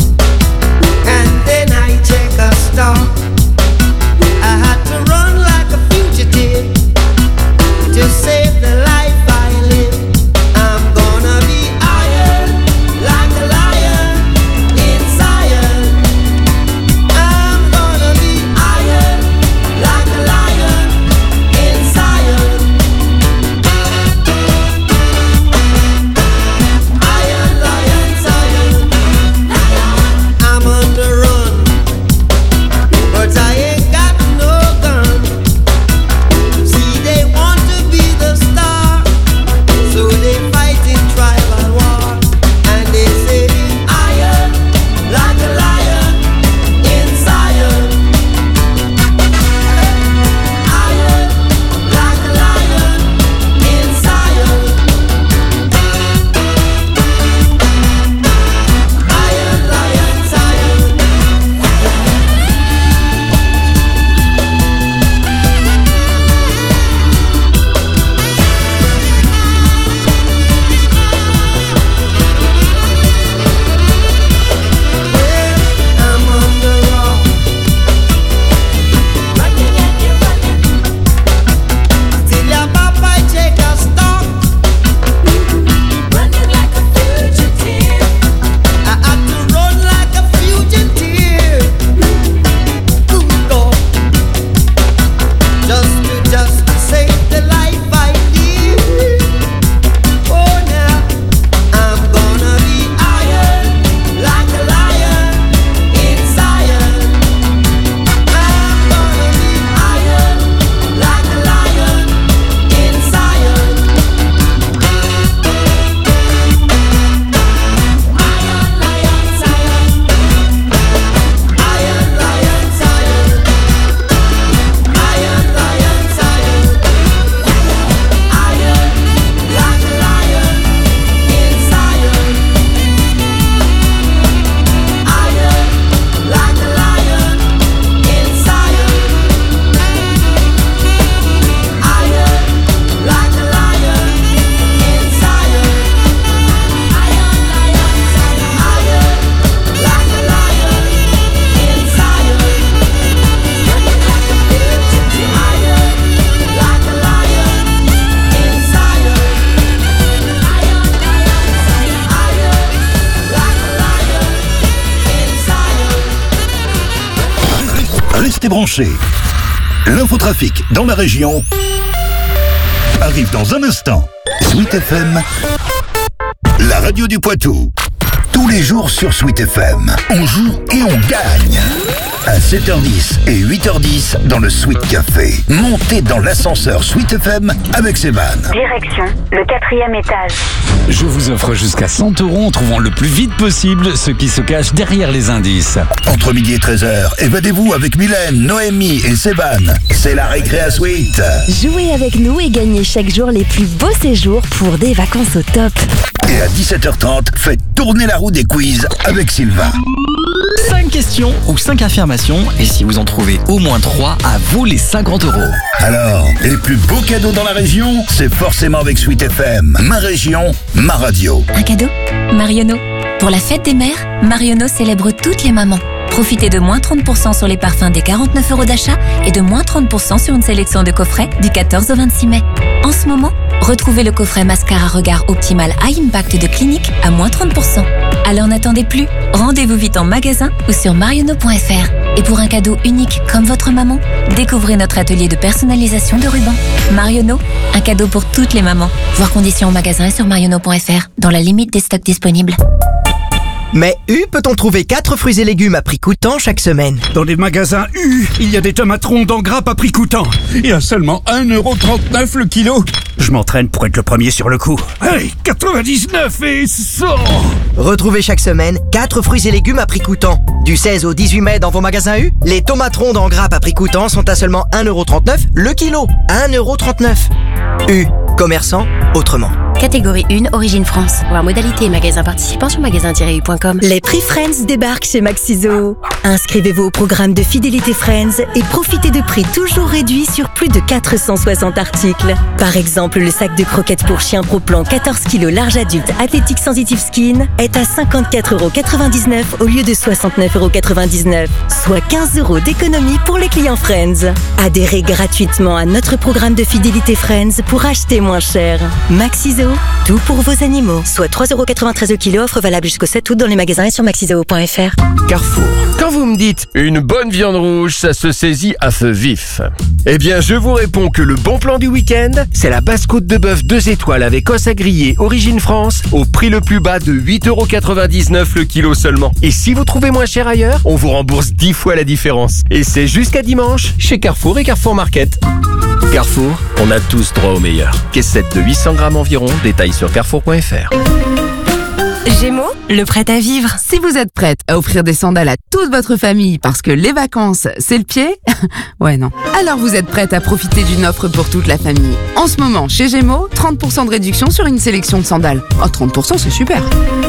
and then I take a stop. I had to run like a fugitive to save the life I live. I'm gonna be iron like a lion in Zion. I'm gonna be iron like a lion in Zion. Iron lion Zion. I'm on the run, but Restez branchés. L'infotrafic dans la région arrive dans un instant. Sweet F M, la radio du Poitou. Tous les jours sur Sweet F M, on joue et on gagne. À sept heures dix et huit heures dix dans le Sweet Café. Montez dans l'ascenseur Sweet F M avec Sévan. Direction, le quatrième étage. Je vous offre jusqu'à cent euros en trouvant le plus vite possible ce qui se cache derrière les indices. Entre midi et treize heures, évadez-vous avec Mylène, Noémie et Sévan. C'est la récré à Sweet. Jouez avec nous et gagnez chaque jour les plus beaux séjours pour des vacances au top. Et à dix-sept heures trente, faites tourner la roue des quiz avec Sylvain. cinq questions ou cinq affirmations, et si vous en trouvez au moins trois, à vous les cinquante euros. Alors, les plus beaux cadeaux dans la région, c'est forcément avec Sweet F M. Ma région, ma radio. Un cadeau Marionneau. Pour la fête des mères, Marionneau célèbre toutes les mamans. Profitez de moins trente pour cent sur les parfums des quarante-neuf euros d'achat et de moins trente pour cent sur une sélection de coffrets du quatorze au vingt-six mai. En ce moment, retrouvez le coffret mascara regard optimal High Impact de Clinique à moins trente pour cent. Alors n'attendez plus, rendez-vous vite en magasin ou sur marionneau point f r. Et pour un cadeau unique comme votre maman, découvrez notre atelier de personnalisation de rubans. Marionneau, un cadeau pour toutes les mamans. Voir conditions en magasin et sur marionneau point f r, dans la limite des stocks disponibles. Mais U peut-on trouver quatre fruits et légumes à prix coûtant chaque semaine? Dans les magasins U, il y a des tomates rondes en grappe à prix coûtant. Et à seulement un euro trente-neuf le kilo. Je m'entraîne pour être le premier sur le coup. Hey, quatre-vingt-dix-neuf et cent. Retrouvez chaque semaine quatre fruits et légumes à prix coûtant. Du seize au dix-huit mai dans vos magasins U, les tomates rondes en grappe à prix coûtant sont à seulement un euro trente-neuf le kilo. un euro trente-neuf. U, commerçant autrement. Catégorie un, Origine France. Voir modalité et magasin participant sur magasin tiret u point com. Les prix Friends débarquent chez Maxiso. Inscrivez-vous au programme de fidélité Friends et profitez de prix toujours réduits sur plus de quatre cent soixante articles. Par exemple, le sac de croquettes pour chien Pro Plan quatorze kilos large adulte Athletic Sensitive Skin est à cinquante-quatre euros quatre-vingt-dix-neuf au lieu de soixante-neuf euros quatre-vingt-dix-neuf, soit quinze euros d'économie pour les clients Friends. Adhérez gratuitement à notre programme de fidélité Friends pour acheter moins cher. Maxiso, tout pour vos animaux. Soit trois euros quatre-vingt-treize le kilo, offre valable jusqu'au sept août dans les magasins et sur maxiseo point f r. Carrefour. Quand vous me dites une bonne viande rouge, ça se saisit à feu vif. Eh bien, je vous réponds que le bon plan du week-end, c'est la basse-côte de bœuf deux étoiles avec os à griller Origine France au prix le plus bas de huit euros quatre-vingt-dix-neuf le kilo seulement. Et si vous trouvez moins cher ailleurs, on vous rembourse dix fois la différence. Et c'est jusqu'à dimanche chez Carrefour et Carrefour Market. Carrefour, on a tous droit au meilleur. Caissette de huit cents grammes environ, détails sur carrefour point f r. Gémeaux, le prêt à vivre. Si vous êtes prête à offrir des sandales à toute votre famille parce que les vacances, c'est le pied, ouais non. Alors vous êtes prête à profiter d'une offre pour toute la famille. En ce moment, chez Gémeaux, trente pour cent de réduction sur une sélection de sandales. Oh, trente pour cent, c'est super.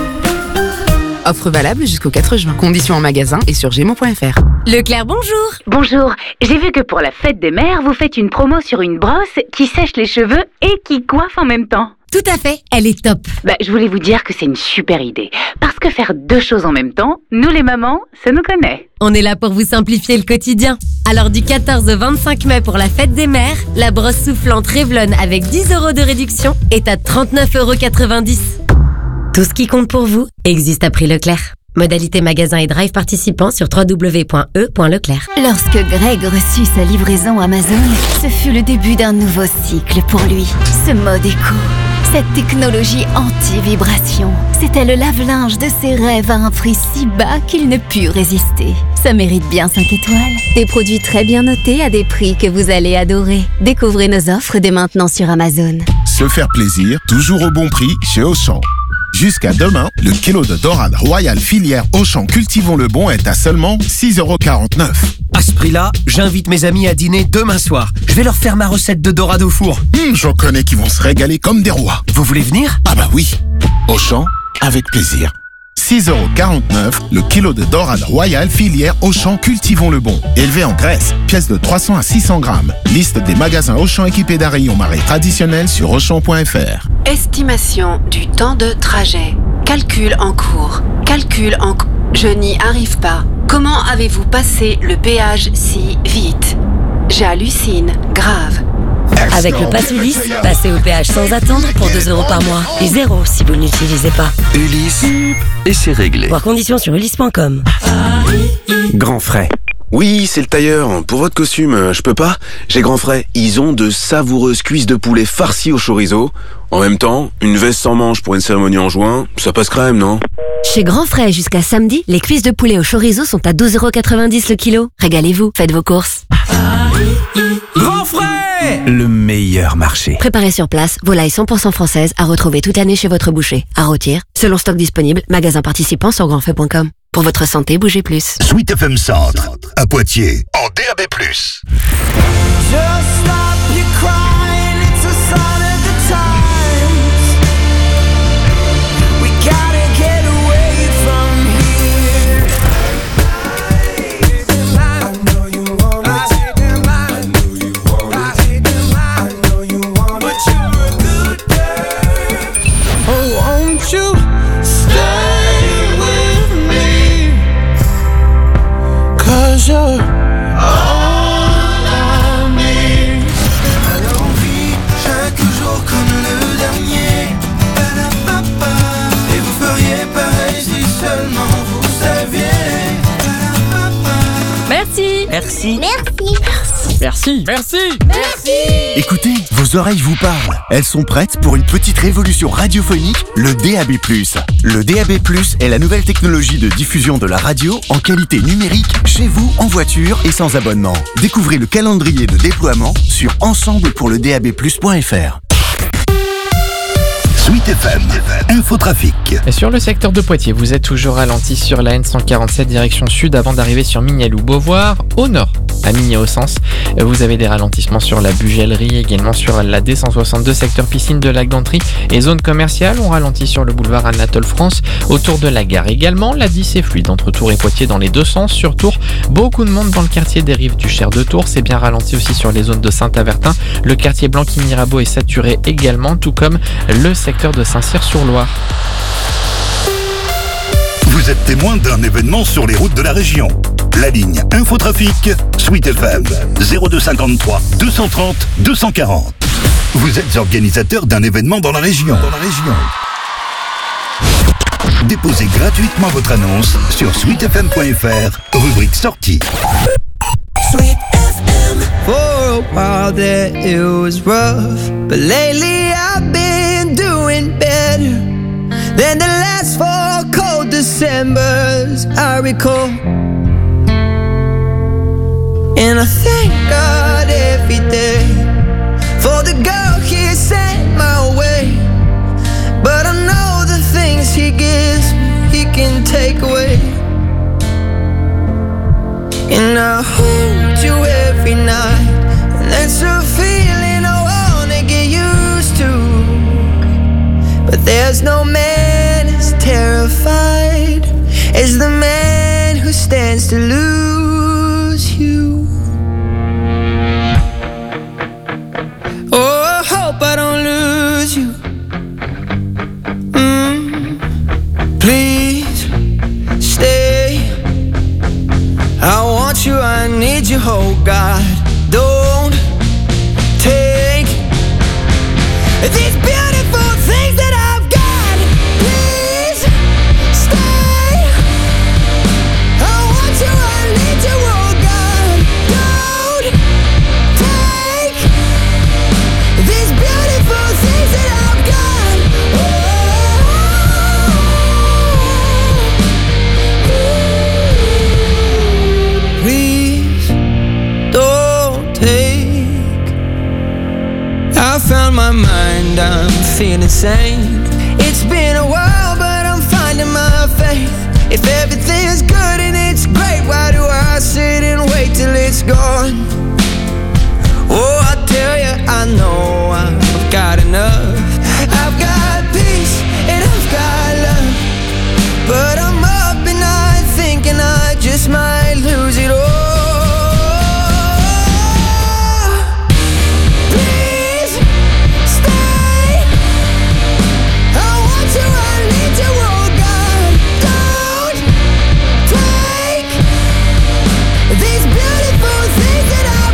Offre valable jusqu'au quatre juin. Conditions en magasin et sur gémeaux point f r. Leclerc, bonjour. Bonjour, j'ai vu que pour la fête des mères, vous faites une promo sur une brosse qui sèche les cheveux et qui coiffe en même temps. Tout à fait, elle est top. Bah, je voulais vous dire que c'est une super idée. Parce que faire deux choses en même temps, nous les mamans, ça nous connaît. On est là pour vous simplifier le quotidien. Alors du quatorze au vingt-cinq mai pour la fête des mères, la brosse soufflante Revlon avec dix euros de réduction est à trente-neuf euros quatre-vingt-dix. Tout ce qui compte pour vous existe à prix Leclerc. Modalité magasin et drive participant sur w w w point e point leclerc. Lorsque Greg reçut sa livraison Amazon, ce fut le début d'un nouveau cycle pour lui. Ce mode éco, cette technologie anti-vibration, c'était le lave-linge de ses rêves à un prix si bas qu'il ne put résister. Ça mérite bien cinq étoiles. Des produits très bien notés à des prix que vous allez adorer. Découvrez nos offres dès maintenant sur Amazon. Se faire plaisir, toujours au bon prix chez Auchan. Jusqu'à demain, le kilo de dorade royale filière Auchan Cultivons le Bon est à seulement six euros quarante-neuf. À ce prix-là, j'invite mes amis à dîner demain soir. Je vais leur faire ma recette de dorade au four. Hum, j'en connais qui vont se régaler comme des rois. Vous voulez venir? Ah bah oui. Auchan, avec plaisir. six euros quarante-neuf le kilo de dorade royale filière Auchan Cultivons le Bon. Élevé en Grèce, pièce de trois cents à six cents grammes. Liste des magasins Auchan équipés d'un rayon marée traditionnel sur auchan point f r. Estimation du temps de trajet. Calcul en cours. Calcul en cours. Je n'y arrive pas. Comment avez-vous passé le péage si vite? J'hallucine. Grave. Avec le pass Ulysse, passez au péage sans attendre pour deux euros par mois. Et zéro si vous ne l'utilisez pas. Ulysse, et c'est réglé. Voir conditions sur ulysse point com. Grand frais. Oui, c'est le tailleur. Pour votre costume, euh, je peux pas. J'ai grand frais. Ils ont de savoureuses cuisses de poulet farcies au chorizo. En même temps, une veste sans manches pour une cérémonie en juin, ça passe crème, non? Chez Grand Frais, jusqu'à samedi, les cuisses de poulet au chorizo sont à douze euros quatre-vingt-dix le kilo. Régalez-vous, faites vos courses. Grand Frais, le meilleur marché. Préparez sur place, volailles cent pour cent françaises à retrouver toute l'année chez votre boucher. À rôtir, selon stock disponible, magasin participant sur grandfrais point com. Pour votre santé, bougez plus. Sweet F M Centre, à Poitiers, en D A B plus. Just stop your crying, it's a sign of the times. We gotta get away from here. I know you want it. I know you want it. I know you want it. But you're a good girl. Oh, won't you stay with me? 'Cause you're Merci. Merci. Merci. Merci. Merci. Merci. Écoutez, vos oreilles vous parlent. Elles sont prêtes pour une petite révolution radiophonique, le D A B plus. Le D A B plus est la nouvelle technologie de diffusion de la radio en qualité numérique, chez vous, en voiture et sans abonnement. Découvrez le calendrier de déploiement sur ensemble pour le D A B plus point F R. Sweet F M, Infotrafic. Et sur le secteur de Poitiers, vous êtes toujours ralenti sur la N cent quarante-sept direction sud avant d'arriver sur Mignaloux-Beauvoir. Au nord, à Migné-au-Sens, vous avez des ralentissements sur la Bugellerie, également sur la D cent soixante-deux secteur piscine de Lac d'Antry et zone commerciale. On ralentit sur le boulevard Anatole France autour de la gare également. La dix est fluide entre Tours et Poitiers dans les deux sens. Sur Tours, beaucoup de monde dans le quartier des Rives du Cher de Tours. C'est bien ralenti aussi sur les zones de Saint-Avertin. Le quartier Blanqui-Mirabeau est saturé également, tout comme le secteur de Saint-Cyr-sur-Loire. Vous êtes témoin d'un événement sur les routes de la région. La ligne Infotrafic, Sweet F M, zéro deux cinquante-trois deux cent trente deux cent quarante. Vous êtes organisateur d'un événement dans la région. Dans la région. Déposez gratuitement votre annonce sur sweet f m point f r, rubrique sortie. Sweet F M. For a while there it was rough, but lately I've been doing better than the last four cold Decembers I recall. And I thank God every day for the girl He sent my way. But I know the things He gives me, He can take away. And I hold you every night, and that's a feeling I wanna get used to. But there's no man as terrified as the man who stands to lose you. Oh, I hope I don't lose you. Mm, please stay. I want you, I need you, oh God. Don't take these beautiful things that I've got. Please stay. I want you, I need you, oh God. Don't take these beautiful things that I've got. Oh, please don't take. I found my mind, I'm feeling sane. It's been a while, but I'm finding my faith. If everything's good and it's great, why do I sit and wait till it's gone? Oh, I tell you, I know I've got enough. I've got peace and I've got love, but I'm up and I thinking I just might lose it all. Please stay. I want you, I need you, oh God. Don't take these beautiful things that I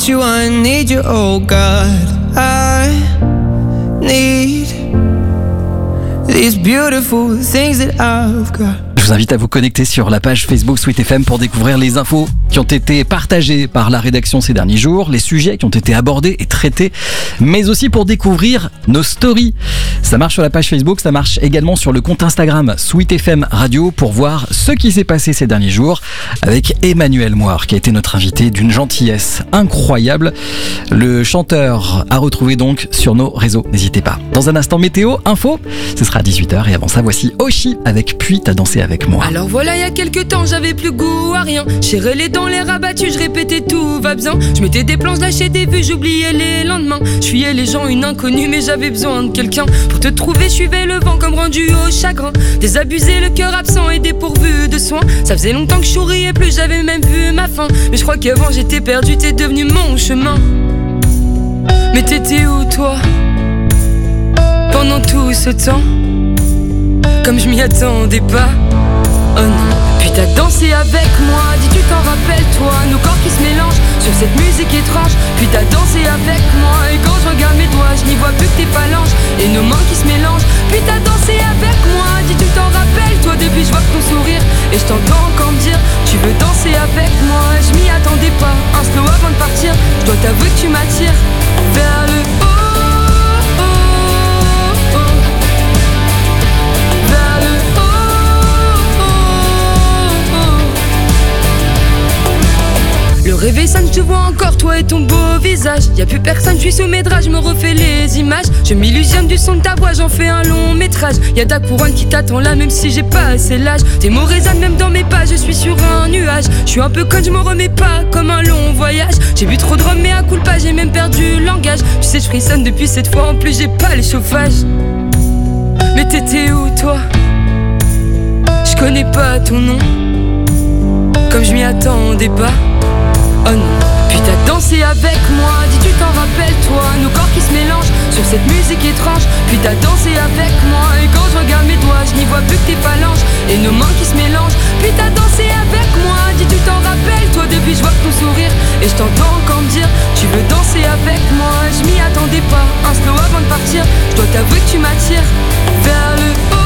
you, I need you, oh God. I need these beautiful things that I've got. Je vous invite à vous connecter sur la page Facebook Sweet F M pour découvrir les infos qui ont été partagées par la rédaction ces derniers jours, les sujets qui ont été abordés et traités, mais aussi pour découvrir nos stories. Ça marche sur la page Facebook, ça marche également sur le compte Instagram Sweet F M Radio pour voir ce qui s'est passé ces derniers jours avec Emmanuel Moire qui a été notre invité d'une gentillesse incroyable. Le chanteur à retrouver donc sur nos réseaux, n'hésitez pas. Dans un instant météo, info, ce sera à dix-huit heures et avant ça voici Oshi avec Puis t'as dansé avec moi. Alors voilà, il y a quelques temps, j'avais plus goût à rien. J'ai les dents, les rabattus, je répétais tout va bien. Je mettais des plans, je lâchais des vues, j'oubliais les lendemains. Je fuyais les gens, une inconnue, mais j'avais besoin de quelqu'un. Pour te trouver, je suivais le vent comme rendu au chagrin. Désabusé, le cœur absent et dépourvu de soins. Ça faisait longtemps que je souriais plus, j'avais même vu ma fin. Mais je crois qu'avant j'étais perdu, t'es devenu mon chemin. Mais t'étais où toi pendant tout ce temps? Comme je m'y attendais pas. Oh non. Puis t'as dansé avec moi, dis tu t'en rappelles toi, nos corps qui se mélangent sur cette musique étrange. Puis t'as dansé avec moi et quand je regarde mes doigts, je n'y vois plus que tes phalanges et nos mains qui se mélangent. Puis t'as dansé avec moi, dis tu t'en rappelles toi, depuis je vois ton sourire et je t'entends encore me dire tu veux danser avec moi. Je m'y attendais pas, un slow avant de partir, je dois t'avouer que tu m'attires vers le haut. Le réveil sonne, je te vois encore, toi et ton beau visage. Y'a plus personne, je suis sous mes draps, je me refais les images. Je m'illusionne du son de ta voix, j'en fais un long métrage. Y'a ta couronne qui t'attend là, même si j'ai pas assez l'âge. Tes mots résonnent même dans mes pas, je suis sur un nuage. Je suis un peu conne, je m'en remets pas, comme un long voyage. J'ai bu trop de rhum, mais à coup pas, j'ai même perdu le langage. Tu sais, je frissonne depuis cette fois, en plus j'ai pas les chauffages. Mais t'étais où toi? Je connais pas ton nom, comme je m'y attendais pas. Oh non. Puis t'as dansé avec moi, dis tu t'en rappelles toi, nos corps qui se mélangent sur cette musique étrange. Puis t'as dansé avec moi et quand je regarde mes doigts, je n'y vois plus que tes phalanges et nos mains qui se mélangent. Puis t'as dansé avec moi, dis tu t'en rappelles toi, depuis je vois ton sourire et je t'entends encore me dire tu veux danser avec moi. Je m'y attendais pas, un slow avant de partir, je dois t'avouer que tu m'attires vers le haut.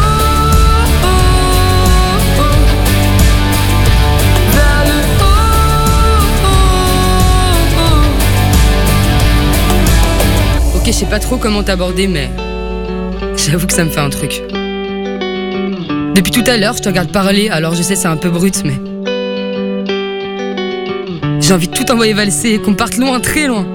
Ok, je sais pas trop comment t'aborder, mais j'avoue que ça me fait un truc. Depuis tout à l'heure, je te regarde parler, alors je sais c'est un peu brut, mais j'ai envie de tout envoyer valser et qu'on parte loin, très loin.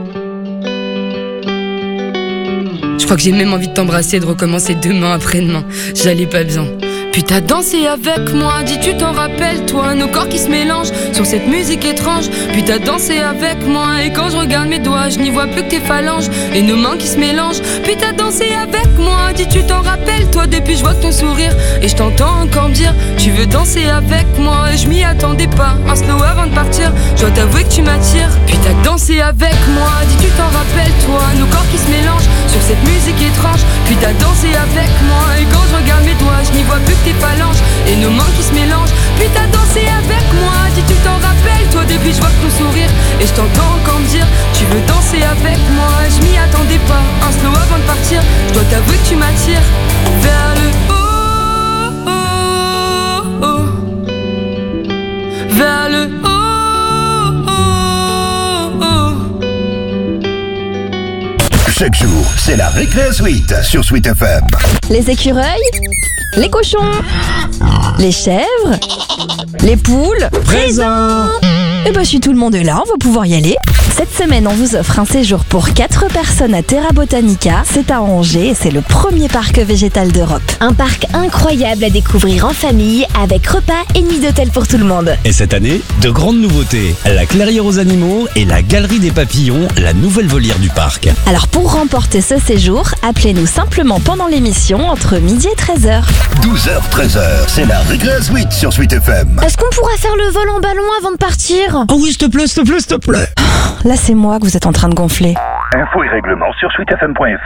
Je crois que j'ai même envie de t'embrasser et de recommencer demain après-demain. J'allais pas bien. Puis t'as dansé avec moi, dis tu t'en rappelles toi, nos corps qui se mélangent sur cette musique étrange. Puis t'as dansé avec moi et quand je regarde mes doigts, je n'y vois plus que tes phalanges et nos mains qui se mélangent. Puis t'as dansé avec moi, dis tu t'en rappelles toi, depuis je vois ton sourire et je t'entends encore me dire tu veux danser avec moi. Et je m'y attendais pas, un slow avant de partir, je dois t'avouer que tu m'attires. Puis t'as dansé avec moi, dis tu t'en rappelles toi, nos corps qui se mélangent sur cette musique étrange. Puis t'as dansé avec moi et quand je regarde mes doigts, je n'y vois plus tes phalanges et nos mains qui se mélangent. Puis t'as dansé avec moi, dis tu t'en rappelles toi, depuis je vois ton sourire et je t'entends encore me dire tu veux danser avec moi. Je m'y attendais pas, un slow avant de partir, je dois t'avouer que tu m'attires vers le haut, oh, oh, vers le haut, oh, oh. Chaque jour, c'est la Récré Suite sur Sweet F M. Les écureuils, les cochons, les chèvres, les poules. Présent. Et bah si tout le monde est là, on va pouvoir y aller. Cette semaine, on vous offre un séjour pour quatre personnes à Terra Botanica. C'est à Angers et c'est le premier parc végétal d'Europe. Un parc incroyable à découvrir en famille avec repas et nuit d'hôtel pour tout le monde. Et cette année, de grandes nouveautés. La clairière aux animaux et la galerie des papillons, la nouvelle volière du parc. Alors pour remporter ce séjour, appelez-nous simplement pendant l'émission entre midi et treize heures. douze heures treize heures, c'est la Récré Suite sur Sweet F M. Est-ce qu'on pourra faire le vol en ballon avant de partir? Oh oui, s'il te plaît, s'il te plaît, s'il te plaît. Là, c'est moi que vous êtes en train de gonfler. Infos et règlements sur sweet f m point f r.